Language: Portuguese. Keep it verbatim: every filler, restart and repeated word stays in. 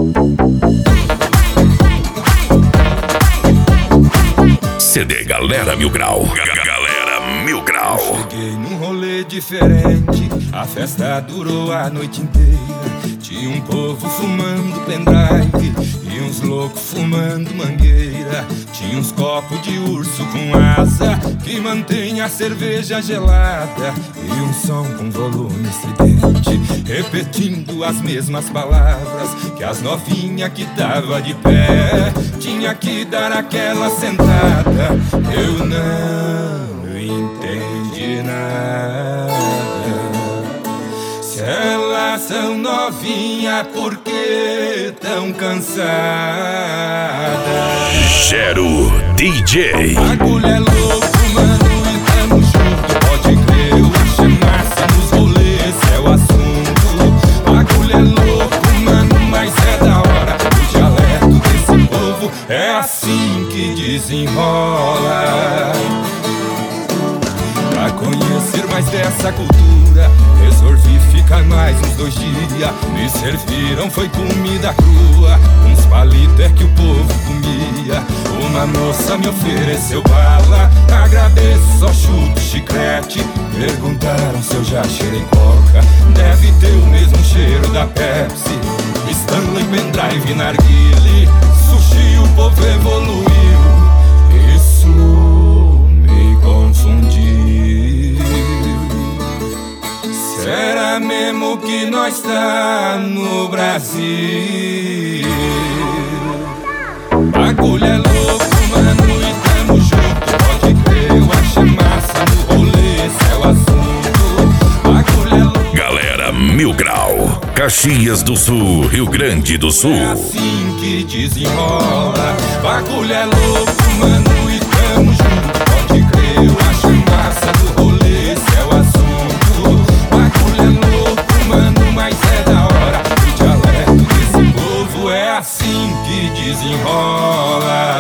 C D Galera Mil Grau. Galera Mil Grau. Cheguei num rolê diferente, a festa durou a noite inteira. Tinha um povo fumando pendrive e uns loucos fumando mangueira. Tinha uns copos de urso com asa que mantém a cerveja gelada, e um som com volume estridente repetindo as mesmas palavras que as novinhas que tava de pé tinha que dar aquela sentada. Eu não entendi nada. Se elas são novinhas, por que tão cansadas? Gero D J. Bagulho é louco, mano, e tamo junto. Pode crer, eu acho massa nos rolês, é o assunto. Bagulho é louco, mano, mas é da hora. O dialeto desse povo é assim que desenrola. Pra conhecer mais dessa cultura, resolvi ficar mais uns dois dias. Me serviram, foi comida crua, uns palitos é que o povo comia. Uma moça me ofereceu bala, agradeço, só chuto chiclete. Perguntaram se eu já cheirei coca, deve ter o mesmo cheiro da Pepsi. Stanley, pendrive, narguile, sushi, o povo evoluiu. Isso me confundiu. Será mesmo que nós tá no Brasil? Bagulho é louco, mano, e tamo junto. Pode crer, eu acho massa no rolê, esse é o assunto. Bagulho é louco. Galera Mil Grau. Caxias do Sul, Rio Grande do Sul. É assim que desenrola. Bagulho é louco, mano, e tamo junto. Pode crer, eu acho massa no rolê, esse é o assunto. Bagulho é louco, mano, mas é da hora. O dialeto desse povo é assim que desenrola.